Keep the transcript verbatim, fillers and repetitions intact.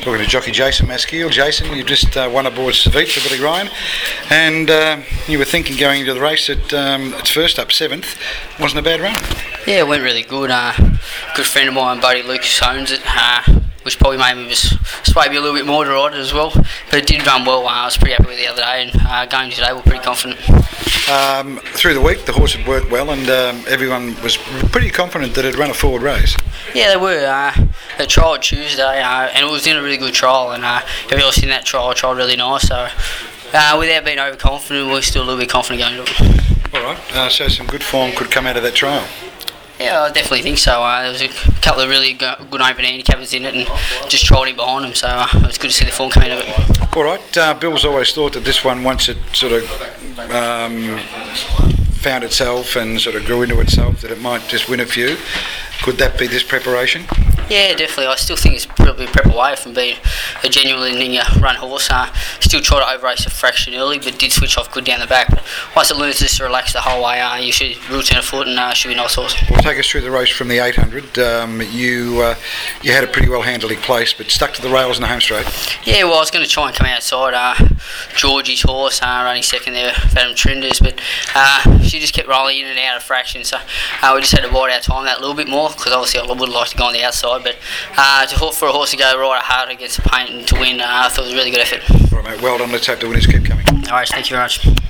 Talking to jockey Jason Maskeel. Jason, you just uh, won aboard Savit for Billy Ryan, and uh, you were thinking going into the race at um, its first up, seventh, wasn't a bad run. Yeah, it went really good. Uh, good friend of mine, buddy Lucas, owns it, uh, which probably made me just sway me a little bit more to ride it as well. But it did run well. Uh, I was pretty happy with it the other day, and uh, going today, we're pretty confident. Um, through the week, the horse had worked well, and um, everyone was pretty confident that it'd run a forward race. Yeah, they were. Uh, they trialled Tuesday, uh, and it was in a really good trial, and uh, everyone else in that trial trialled really nice. So, uh, without being overconfident, we're still a little bit confident going into it. All right. Uh, so some good form could come out of that trial. Yeah, I definitely think so. Uh, there was a couple of really go- good open handicappers in it, and just trialled in behind them. So uh, it was good to see the form come out of it. All right. Uh, Bill's always thought that this one, once it sort of um, found itself and sort of grew into itself, that it might just win a few. Could that be this preparation? Yeah, definitely. I still think it's probably a prep away from being a genuinely uh, run horse. Uh, still tried to over-race a fraction early, but did switch off good down the back. But once it learns just to relax the whole way, uh, you should real turn a foot and uh, should be a nice horse. Well, take us through the race from the eight hundred. Um, you uh, you had a pretty well handily place, but stuck to the rails in the home straight. Yeah, well, I was going to try and come outside uh, Georgie's horse, uh, running second there, Adam Trinders, but uh, she just kept rolling in and out of fractions. So uh, we just had to bide our time that little bit more, because obviously I would have liked to go on the outside. But uh, to, for a horse to go right hard against the paint and to win, uh, I thought it was a really good effort. All right, mate. Well done. Let's hope the winners keep coming. All right, thank you very much.